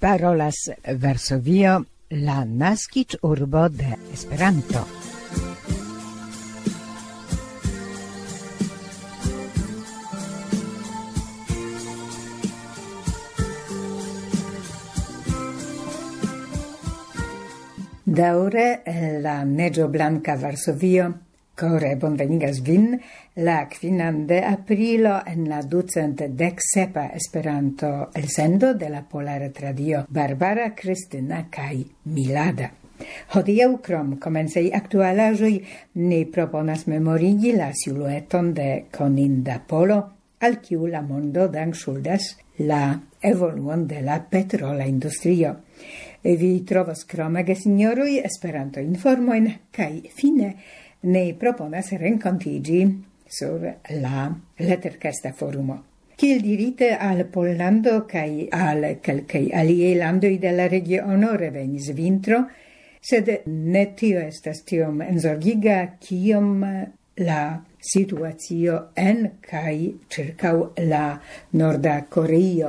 Parolas Varsovio, la naskiĝurbo de Esperanto. Daŭre la neĝoblanka Varsovio kore bonvenigas vin la 5 de aprilo en la 217 Esperanto elsendo de la Pola Retradio Barbara, Kristina kaj Milada. Hodiaŭ krom komencaj aktualaĵoj ni proponas memorigi la silueton de koninda polo, al kiu la mondo dankŝuldas la evoluon de la petrola industrio. Vi trovas krome gesignoroj Esperanto informojn kaj fine ne proponas renkontiĝi sur la Letterkesta forumo. Kiel dirite al Pollando kaj al kelkaj aliaj landoj de la regiono revenis vintro, sed ne tio estas tiom enzorgiga kiom la situacio en kaj ĉirkaŭ la Norda Koreio,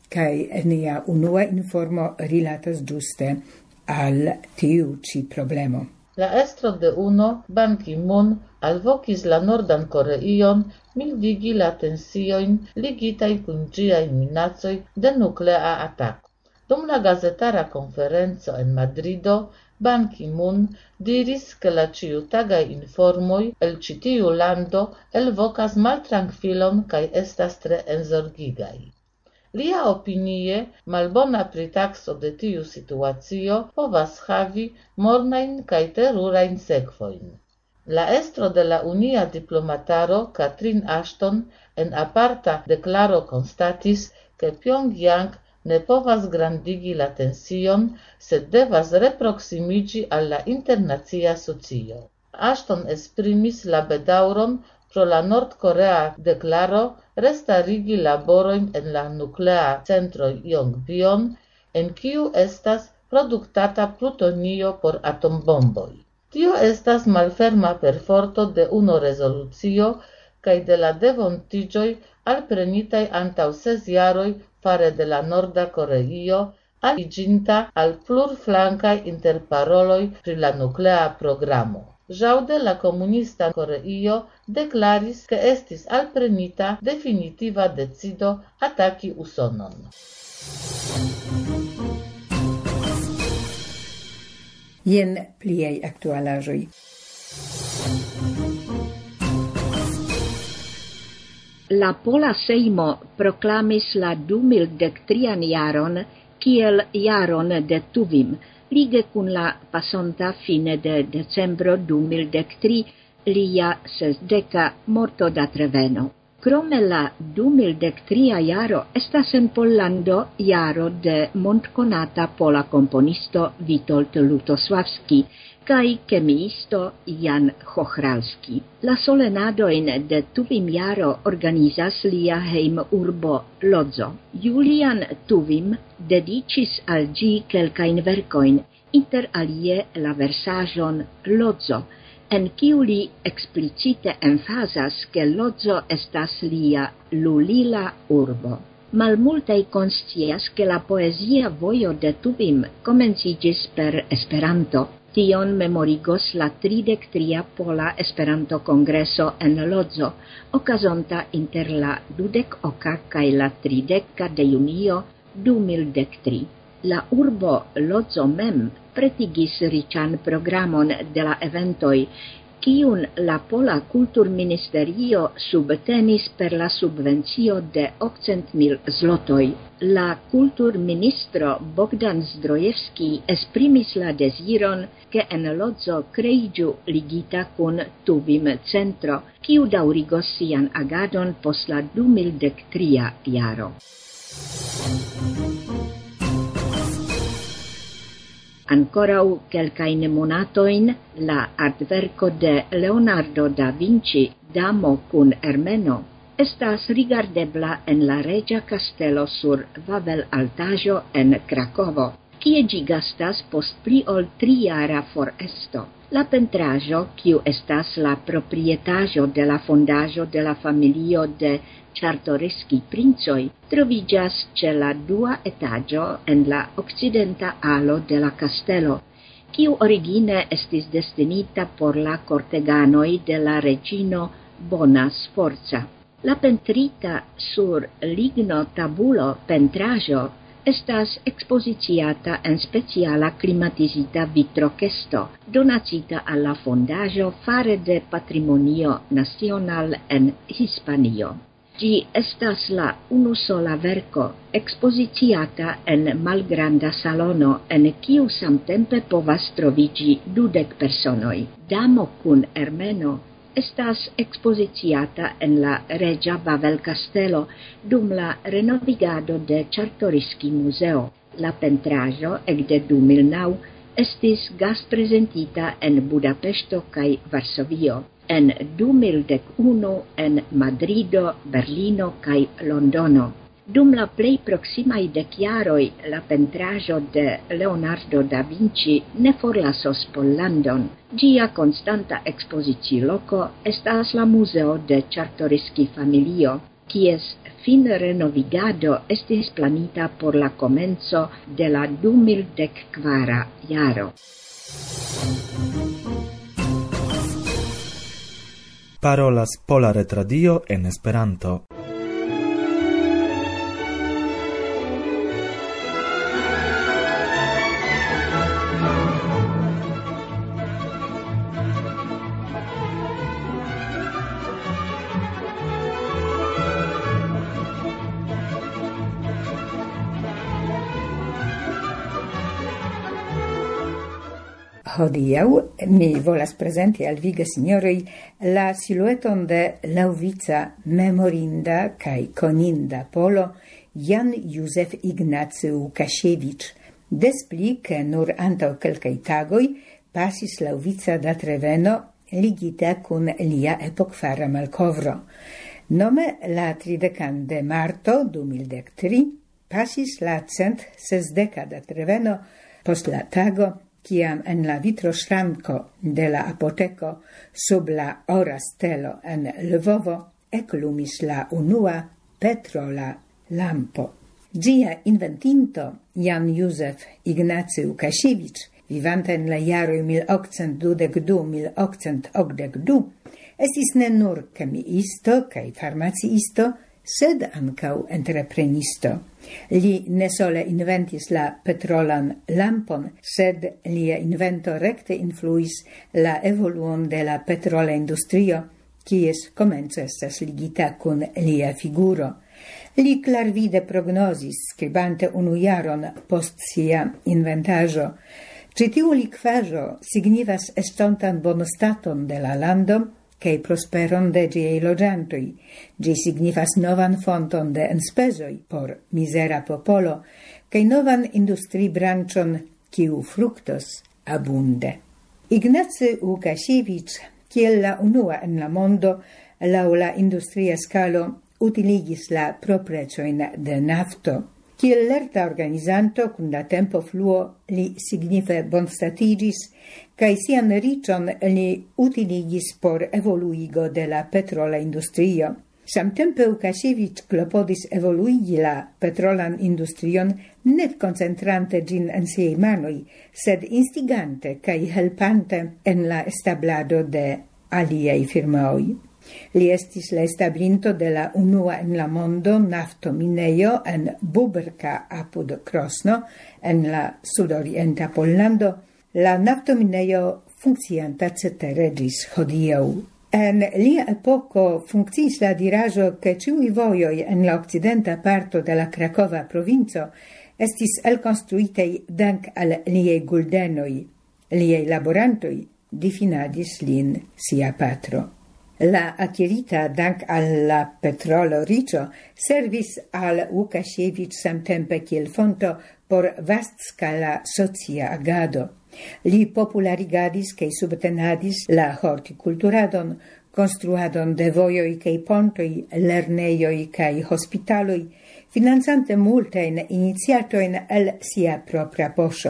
kaj nia unua informo rilatas ĝuste al tiu ĉi problemo. La estro de UNO, Ban Ki-moon, alvokis la Nordan Koreion mildigi la tensiojn ligitaj kun ĝiaj minacoj de nuklea atako. Dum la gazetara konferenco en Madrido, Ban Ki-moon diris, ke la ĉiutagaj informoj el ĉi tiu lando elvokas maltrankvilon kaj estas tre enzorgigaj. Lia opinie, malbona pritakso de tiu situacio povas havi mornajn kaj terurajn sekvojn. La estro de la unia diplomataro, Catherine Ashton, en aparta deklaro konstatis, ke Pyongyang ne povas grandigi la tension, sed devas reproksimiĝi al la internacia socio. Ashton esprimis la bedaŭron pro la nordkorea deklaro restarigi laborojn en la nuklea centro Yongbyon, en kiu estas produktata plutonio por atombomboj. Tio estas malferma perforto de UNO rezolucio kaj de la devontiĝoj alprenitaj antaŭ 6 jaroj fare de la Norda Koreio, aliĝinta al plurflankaj interparoloj pri la nuklea programo. Ĵaŭde la komunista Koreio deklaris, ke estis alprenita definitiva decido ataki Usonon. Jen pliaj aktualaĵoj. La Pola Sejmo proklamis la 2013 jaron kiel jaron de Tuvim, lige kun la pasonta fine de decembro 2013 lia 60 mortodatreveno. Krome la 2013 jaro estas en Pollando jaro de mondkonata pola komponisto Witold Lutosławski kaj kemiisto Jan Hochralski. La solenadojn de Tuvim jaro organizas lia hejmurbo Lodzo. Julian Tuvim dediĉis al ĝi kelkajn verkojn, inter alie la versaĵon Lodzo, en kiu li eksplicite emfazas, ke Lodzo estas lia lulila urbo. Malmultaj konscias, ke la poezia vojo de Tuvim komenciĝis per Esperanto. Tion memorigos la 33. Pola Esperanto-kongreso en Lodzo, okazonta inter la 20. kaj la 30. de junio 2013. La urbo Lodzo mem pretigis riĉan programon de la eventoj, kiun la Pola Kulturministerio subtenis per la subvencio de 800,000 zlotoj. La kulturministro Bogdan Zdrojewski esprimis la deziron, ke en Lodzo kreiĝu ligita kun Tuvim centro, kiu daŭrigos sian agadon post la 2013 jaro. Ankoraŭ kelkajn monatojn la artverko de Leonardo da Vinci, Damo kun Ermeno, estas rigardebla en la Reĝa Kastelo sur Vavel-altaĵo en Krakovo, kie ĝi gastas post pli ol 3-jara foresto. La pentraĵo, kiu estas la proprietaĵo de la fondaĵo de la familio de Czartoryski-princoj, troviĝas ĉe la dua etaĝo en la okcidenta alo de la kastelo, kiu origine estis destinita por la korteganoj de la reĝino Bona Sforza. La pentrita sur ligno tabulo pentraĵo estas ekspoziciata en speciala klimatizita vitrokesto, donacita al la fondaĵo fare de Patrimonio Nacional en Hispanio. Ĝi estas la unusola verko ekspoziciata en malgranda salono, en kiu samtempe povas troviĝi 20 personoj. Damo kun Ermeno estas ekspoziciata en la Reĝa Bavel-kastelo dum la renovigado de Czartoryski-muzeo. La pentraĵo ekde 2009 estis gastprezentita en Budapeŝto kaj Varsovio, en 2011 en Madrido, Berlino kaj Londono. Dum la plej proksimaj dekjaroj la pentraĵo de Leonardo da Vinci ne forlasos Pollandon. Ĝia konstanta ekspoziciiloko estas la Muzeo de Czartoryski-familio, kies finrenovigado estis planita por la komenco de la 2014 jaro. Parolas Pola Retradio en Esperanto. Hodiaŭ mi volas prezenti al vi, gesinjoroj, la silueton de laŭvica memorinda kaj koninda polo Jan Józef Ignacy Łukasiewicz. Des pli, ke nur antaŭ kelkaj tagoj pasis laŭvica datreveno ligita kun lia epokfara malkovro. Nome la 30 de marto 2013 pasis la 160 datreveno post la tago, kiam en la vitroŝranko de la apoteko sub la ora stelo en Lvovo eklumis la unua petrola lampo. Ĝia inventinto Jan Józef Ignacy Łukasiewicz, vivanta en la jaroj 1822-1882, estis ne nur kemiisto kaj farmaciisto, sed ankaŭ entreprenisto. Li ne sole inventis la petrolan lampon, sed lia invento rekte influis la evoluon de la petrola industrio, kies komenco estas ligita kun lia figuro. Li klarvide prognozis, skribante unu jaron post sia inventaĵo, ĉi tiu likvaĵo signifas estontan bonostaton de la lando kaj prosperon de ĝiaj loĝantoj. Ĝi signifas novan fonton de enspezoj por mizera popolo kaj novan industribranĉon, kiu fruktos abunde. Ignacy Łukasiewicz, kiel la unua en la mondo, laŭ la industria skalo utiligis la propreĉojn de nafto. Kiel lerta organizanto kun la tempo fluo li signife bonstatiĝis kaj sian riĉon li utiligis por evoluigo de la petrola industrio. Samtempe Łukasiewicz klopodis evoluigi la petrolan industrion, ne koncentrante ĝin en siaj manoj, sed instigante kaj helpante en la establado de aliaj firmaoj. Li estis la establinto de la unua en la mondo naftominejo en Bubrka apud Krosno, en la sudorienta Pollando. La naftominejo funkcianta cetere ĝis hodiaŭ. En lia epoko funkciis la diraĵo, ke ĉiuj vojoj en la okcidenta parto de la Krakova provinco estis elkonstruitaj dank al liaj guldenoj. Liaj laborantoj difinadis lin sia patro. La akirita dank al la petrolo riĉo servis al Łukasiewicz samtempe kiel fonto por vastskala socia agado. Li popularigadis kaj subtenadis la hortikulturadon, konstruadon de vojoj kaj pontoj, lernejoj kaj hospitaloj, financante multajn iniciatojn el sia propra poŝo.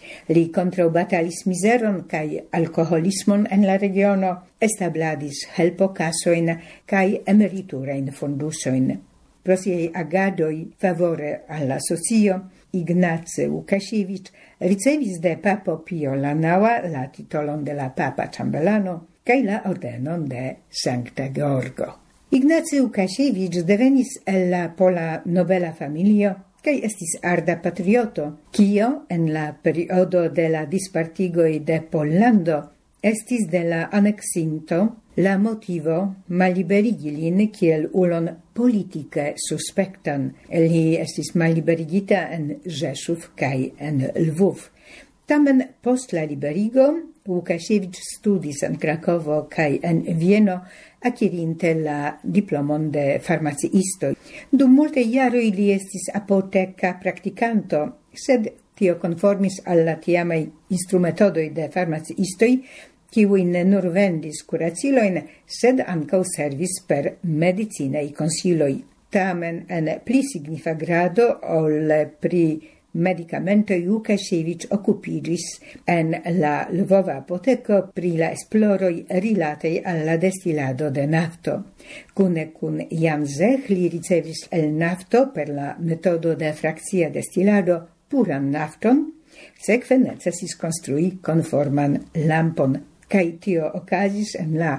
Li kontraŭbatalis mizeron kaj alkoholismon en la regiono, establadis helpokasoin kaj emeriturajn fondusojn. Pro siaj agadoj favore alla socio, Ignace Łukasiewicz ricevis de Papo Pio IX la titolon de la Papa Ciambellano kaj la ordenon de Sancta Georgo. Ignace Łukasiewicz devenis el la pola nobela familio kaj estis arda patrioto, kio en la periodo de la dispartigoj de Pollando estis de la annexinto la motivo malliberigi lin kiel ulon politike suspektan. Li estis malliberigita en Rzeszów kaj en Lwów. Tamen post la liberigo Łukasiewicz studis en Krakowo kaj en Vieno, akirinte la diplomon de farmaciisto. Dum multe jaroj li estis apoteka praktikanto, sed tio konformis al la tiamaj instrumetodoj de farmaciistoj, kiuj ne nur vendis kuracilojn, sed ankaŭ servis per medicinaj konsiloj. Tamen en pli signifa grado ol pri medicamentoj Łukasiewicz okupiĝis en la Lvova apoteko pri la esploroj rilataj al la destilado de nafto. Kune kun Jan Zech li ricevis el nafto per la metodo de frakcia destilado puran nafton, sekve necesis konstrui konforman lampon. Kaj tio okazis en la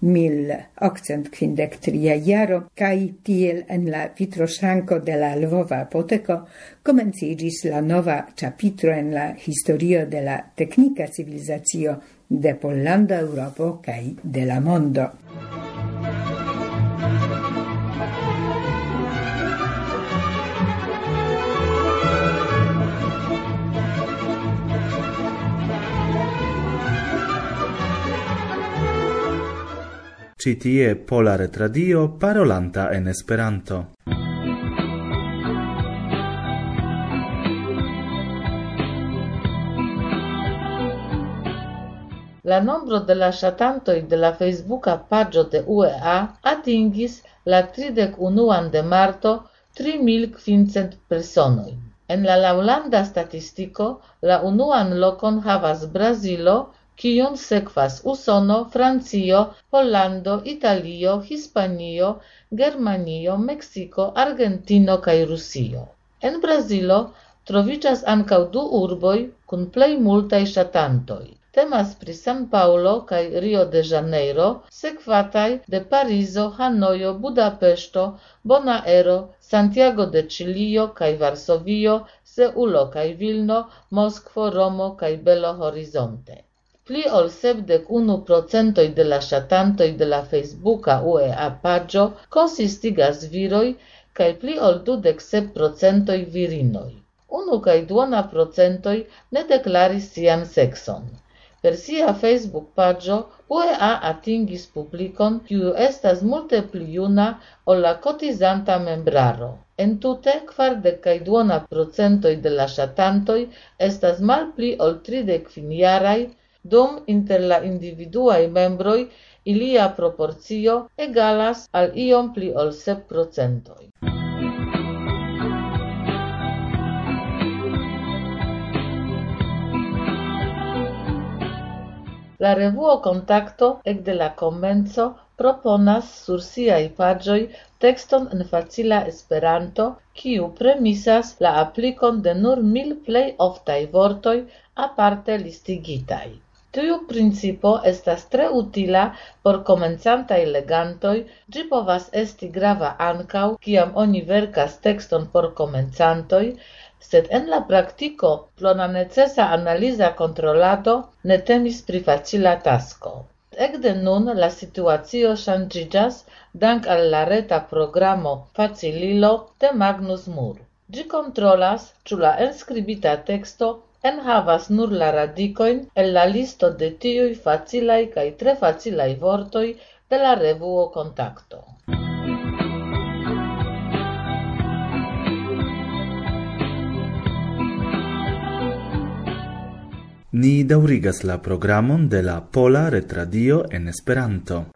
1853 jaro, kaj tiel en la vitroŝranko de la Lvova apoteko komenciĝis la nova ĉapitro en la historio de la teknika civilizacio de Pollanda Eŭropo kaj de la mondo. Ci tie Pola Retradio parolanta en Esperanto. La nombro de la ŝatantoj de la Facebooka paĝo de UEA atingis la 31 de marto 3500 personoj. En la laŭlanda statistiko la unuan lokon havas Brazilo, kiun sekvas Usono, Francio, Pollando, Italio, Hispanio, Germanio, Meksiko, Argentino kaj Rusio. En Brazilo troviĝas ankaŭ 2 urboj kun plej multaj ŝatantoj. Temas pri San Paulo kaj Rio de Janeiro, sekvataj de Parizo, Hanojo, Budapeŝto, Bonaero, Santiago de Ĉilio kaj Varsovio, Seulo kaj Vilno, Moskvo, Romo kaj Belo Horizonte. Pli ol 71% de la ŝatantoj de la Facebooka UEA paĝo konsistigas viroj kaj pli ol 27% virinoj. 1,2% ne deklaris sian sekson. Per sia Facebook paĝo UEA atingis publikon, kiu estas multe pli juna ol la kotizanta membraro. Entute 42% de la ŝatantoj estas malpli ol 35-jaraj, dum inter la individuaj membroj ilia proporcio egalas al iom pli ol 7%. La revuo Kontakto ekde la komenco proponas sur siaj paĝoj tekston en facila Esperanto, kiu premisas la aplikon de nur 1000 plej oftaj vortoj aparte listigitaj. Tiu principo estas tre utila por komencantaj legantoj, ĝi povas esti grava ankaŭ kiam oni verkas tekston por komencantoj, sed en la praktiko pro la necesa analiza kontrolado ne temis pri facila tasko. Ekde nun la situacio ŝanĝiĝas dank al la reta programo Facililo de Magnus Mur. Ĝi kontrolas, ĉu la enskribita teksto enhavas nur la radikojn el la listo de tiuj facilaj kaj tre facilaj vortoj de la revuo Kontakto. Ni daŭrigas la programon de la Pola Retradio en Esperanto.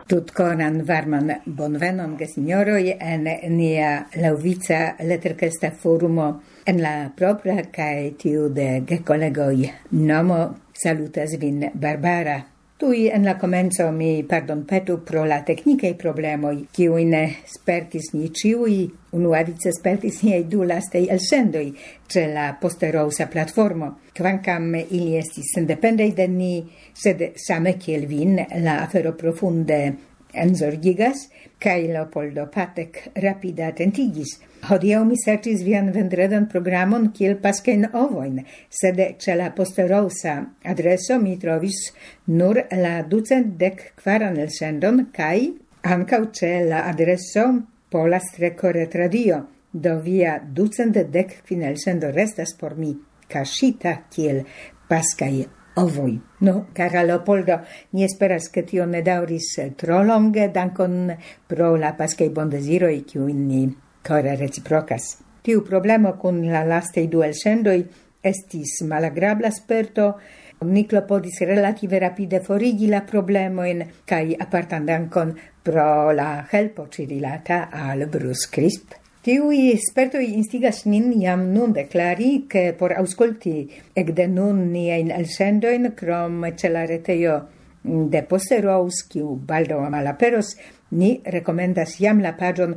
Tutkoran varman bonvenon gesignoroi en nia lauvica letterkesta forumo en la propra kai tiu de gecollegoi nomo salutas vin Barbara. Tui en la comenzo mi pardonpetu pro la technicae problemoi, kiuin spertis ni ciui, unuavice spertis niei du lastei elsendoi, ce la posterousa platformo. Quancam ili estis sendependei de ni, sed same kiel vin, la afero profunde enzorgigas, kai Leopoldo Patek rapida attentigis. Hodiau mi sercis vian vendredan programon kiel pascain ovoin, sed ce la posterousa adreso mi trovis nur la 214 elsendon, kai ancau ce la adreso Pola-retradio, do via 215 elsendo restas por mi cascita kiel pascai ovoi. No, cara Leopoldo, ni esperas che tio ne dauris tro longe, dankon pro la pascai bondesiroi, kiuin ni core reciprocas. Tiu problemo cun la lastei du elsendoi estis malagrabla sperto, ni klopodis relative rapide forigi la problemoin, kai apartan dankon pro la helpo cirilata al Bruce Crisp. Tiui spertoi instigas nin jam nun declari che por ausculti ecde nun niein elsendoin crom ce la reteio de posterous kiu baldo malaperos, ni recomendas jam la pagion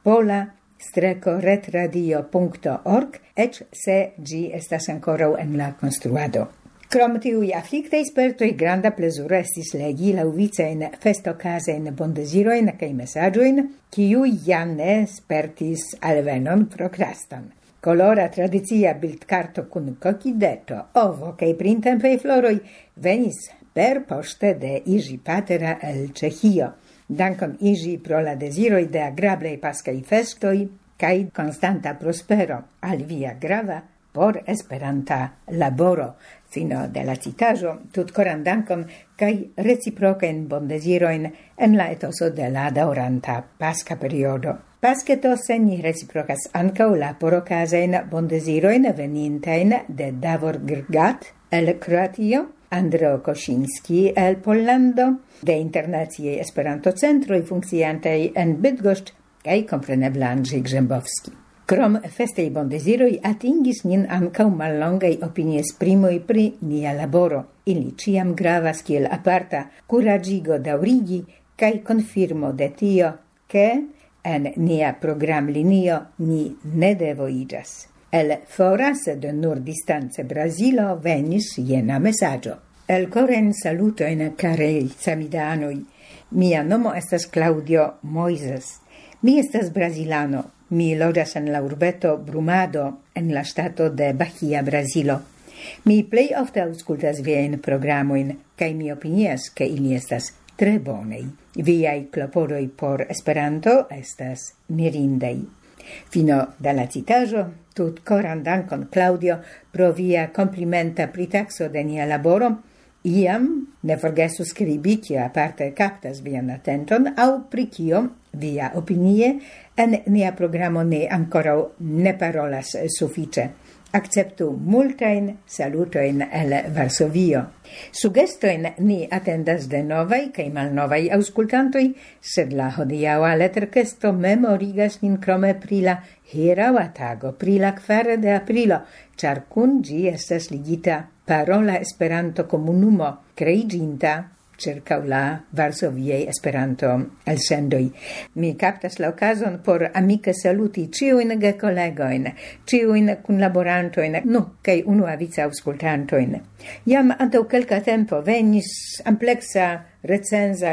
pola-retradio.org, ec se gi estas ancora en la construado. Crom tiui afflictei spertoi granda plesura estis legi lauvicein festocasein bondesiroin cae messagioin, kiui jam ne spertis alvenon procraston. Colora tradizia bildcarto cun cocideto, ovo cae printempei floroi venis per poste de Igi Patera el Cehio. Dankon Igi pro la desiroi de agrablei pascai festoi, cae constanta prospero al via grava por esperanta laboro. Fino de la citajo, tutcoran dankon cae reciprocain bondesiroin en la etoso de la dauranta pasca periodo. Pasceto se ni reciprocas ancau la porocasein bondesiroin venintein de Davor Grgat el Kroatio, Andreo Kosinski el Pollando, de internaziei Esperanto centroi funcciantei en Bydgoszcz, cae compreneble Andrzej Grzębowski. Krom festei bondesiroi atingis nin ancau mallongei opiniesprimoi pri nia laboro. Ili ciam gravas kiel aparta curagigo daurigi cae confirmo de tio che en nia programlinio ni ne devoigas. El foras de nur distance Brasilo venis jena messaggio. El coren salutoin carei samidanoi. Mia nomo estas Claudio Moises. Mi estas brasilano. Mi loĝas en la urbeto Brumado en la stato de Bahia, Brasilo. Mi plej ofte aŭskultas viajn programojn kaj mi opinias, ke ili estas tre bonaj. Viaj klopodoj por Esperanto estas mirindaj. Fino de la citaĵo, tutkoran dankon Claudio pro via komplimenta pritaxo de nia laboro. Iam ne forgesu skribi, kio aparte captas vian atenton, aŭ pri kio via opinie en nia programo ne ancora ne parolas suffice. Acceptu multain salutoin el Varsovio. Sugestoin ni attendas de novai cae malnovai auscultantoi, sed la hodiaua letterkesto memorigas nin crome pri la hieraua tago, pri la 4 de aprilo, char cun gi estas ligita parola Esperanto comunumo creiginta circa la Varsoviei Esperanto elsendoi. Mi captas la occasion por amice saluti ciuin gecollegoin, ciuin cunlaborantoin, cae unuavice auscultantoin. Iam antau quelca tempo venis amplexa recensa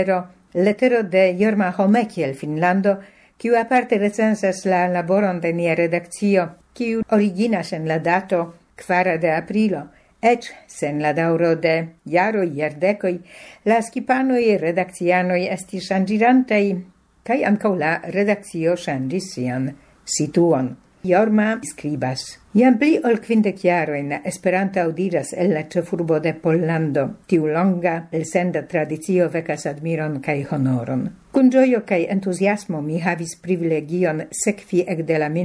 lettero de Jorma Homekiel, Finlando, kiu aparte recensas la laboron de nia redakcio, kiu originas en la dato 4 de aprilo, ec sen la dauro de jaroi jardecoi, la skipanoi redakcianoi esti changirantei, cae ancau la redakcio changis sian situon. Jorma skribas: Iam pli ol 50 jaroin Esperanto audiras el la ĉefurbo de Pollando, tiu longa elsenda tradicio vecas admiron kaj honoron. Kun ĝojo kaj entuziasmo mi havis privilegion sekvi ekde la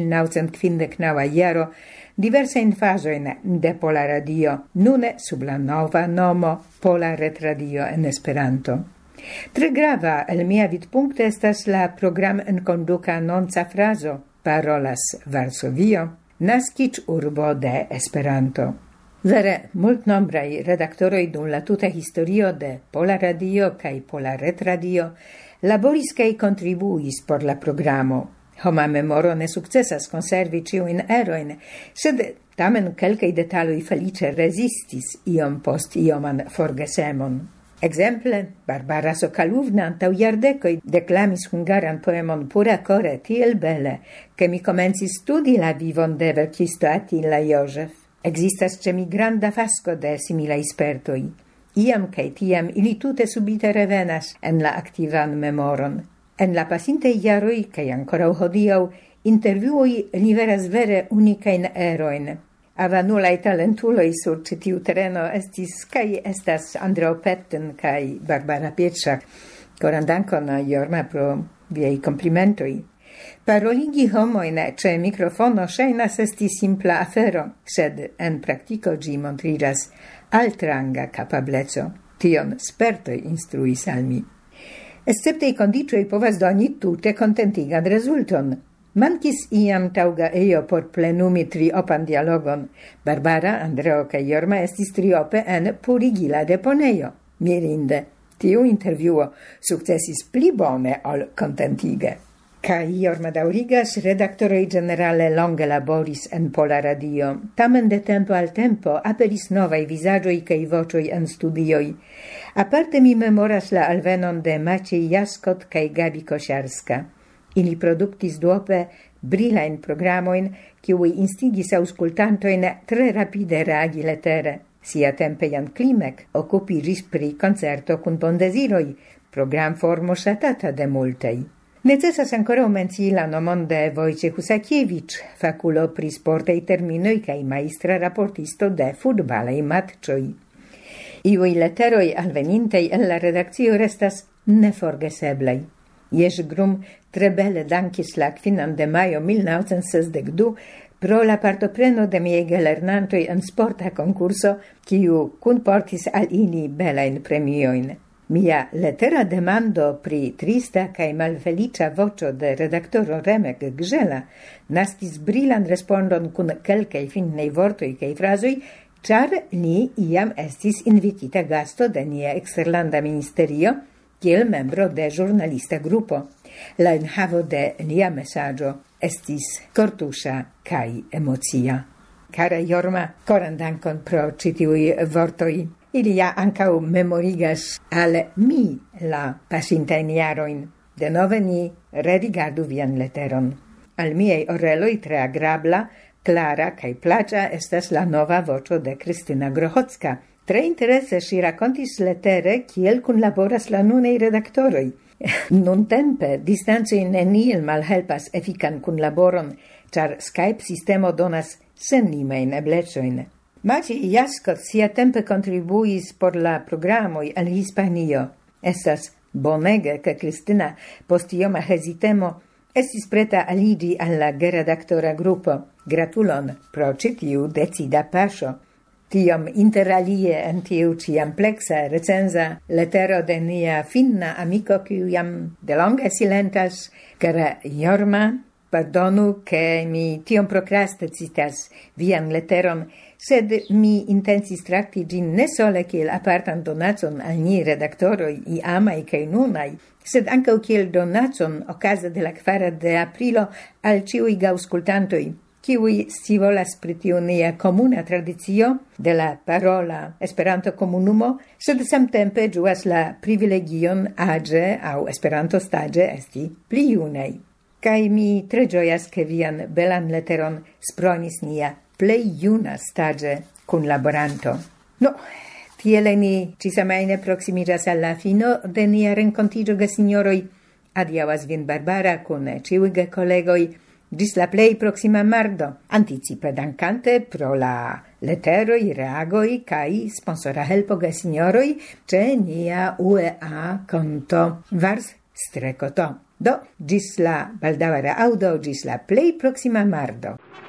1959 jaro diversajn fazojn de Pola Radio, nune sub la nova nomo Pola Retradio en Esperanto. Tre grava el mia vidpunkto estas la program enkonduka nonca frazo parolas Varsovio, naskic urbo de Esperanto. Vere, multnombraj redaktoroj dum la tuta historio de Pola Radio kaj Pola Retradio laboris kaj kontribuis por la programo. Homa memoro ne sukcesas konservi ĉiujn erojn, sed tamen kelkaj detaloj feliĉe rezistis iom post ioman forgesemon. Exemple, Barbara Sokalówna antaŭ jardekoj deklamis hungaran poemon pura kore tiel bele, ke mi komencis studi la vivon de verkisto Attila Józef. Existas ĉe mi granda fasko de similaj spertoj. Iam kaj tiam ili tute subite revenas en la aktivan memoron. En la pasintaj jaroj kaj ankoraŭ hodiaŭ intervjuoj liveras vere unikajn erojn. Avanulaj talentuloj sur ĉi tiu tereno estis kaj estas Andreo Petten kaj Barbara Pietrzak. Koran dankon a Jorma pro viaj komplimentoj. Paroligi homojn ĉe mikrofono ŝajnas esti simpla afero, sed en praktiko ĝi montriĝas altranga kapableco. Tion spertoj instruis al mi. Esceptaj kondiĉoj povas doni tute kontentigan rezulton. Mankis iam taŭga ejo por plenumi triopan dialogon. Barbara, Andreo kaj Jorma estis triope en purigila deponejo. Mirinde, tiu intervjuo sukcesis pli bone ol kontentige. Kaj Jorma daŭrigas, redaktoroj ĝenerale longe laboris en Pola Radio. Tamen de tempo al tempo aperis novaj vizaĝoj kaj voĉoj en studioj. Aparte mi memoras la alvenon de Maciej Jaskot kaj Gabi Kosiarska. Ili produktis duope brilajn programojn, kiuj instigis aŭskultantojn tre rapide reagi letere. Siatempe Jan Klimek okupiĝis pri koncerto kun bondeziroj, programformo ŝatata de multaj. Necesas ankoraŭ mencii la nomon de Wojciech Husakiewicz, fakulo pri sportaj terminoj kaj majstra raportisto de futbalaj matĉoj. Iuj leteroj alvenintej el la redakcio restas neforgeseblaj. Jerzy Grum tre bele dankis la 5 de majo 1962 pro la partopreno de miaj gelernantoj en sporta konkurso, kiu kunportis al ili belajn premiojn. Mia letera demando pri trista kaj malfeliĉa voĉo de redaktoro Remek Grzela naskis brilan respondon kun kelkaj finnaj vortoj kaj frazoj, ĉar li iam estis invitita gasto de nia eksterlanda ministerio kiel membro de ĵurnalista grupo. La enhavo de lia mesaĝo estis kortuŝa kaj emocia. Kara Jorma, koran dankon pro ĉi tiuj vortoj. Ili ja ankaŭ memorigas al mi la pasintajn jarojn. Denove ni rerigardu vian leteron. Al miaj oreloj tre agrabla, klara kaj plaĉa estas la nova voĉo de Kristina Grochocka. Tre interese ŝi rakontis letere kiel kunlaboras la nunaj redaktoroj. Nuntempe distancoj neniel malhelpas efikan kunlaboron, ĉar Skype-sistemo donas senlimajn eblecojn. Maciej Jaskot siatempe kontribuis por la programoj al Hispanio. Estas bonege, ke Kristina post ioma hezitemo estis preta aliĝi al la geredaktora grupo. Gratulon pro ĉi tiu decida paŝo. Tiom interalie en tiu ĉi ampleksa recenza letero de nia finna amiko, kiu jam delonge silentas, kara Jorma, pardonu, ke mi tiom prokraste citas vian leteron, sed mi intencis trakti ĝin ne sole kiel apartan donacon al ni redaktoroj iamaj kaj nunaj, sed ankaŭ kiel donacon okaze de la 4 de aprilo al ĉiuj gaŭskultantoj, kiuj scivolas pri tiu nia komuna tradicio de la parola Esperanto-komunumo, sed samtempe ĝuas la privilegion aĝe aŭ Esperanto-staĝe esti pli junaj. Kaj mi tre ĝojas, ke vian belan leteron spronis nia plej juna staĝe kunlaboranto. No, tiele ni ĉisamajne proksimiĝas al la fino de nia renkontiĝo, gesinjoroj. Adiaŭas vin Barbara kun ĉiuj gekolegoj. Ĝis la plej proksima mardo, anticipe dankante pro la leteroj, reagoj kaj sponsora helpo gesinjoroj ĉe nia UEA konto Vars-to. Do, ĝis la baldaŭa reaŭdo, ĝis la plej proksima mardo.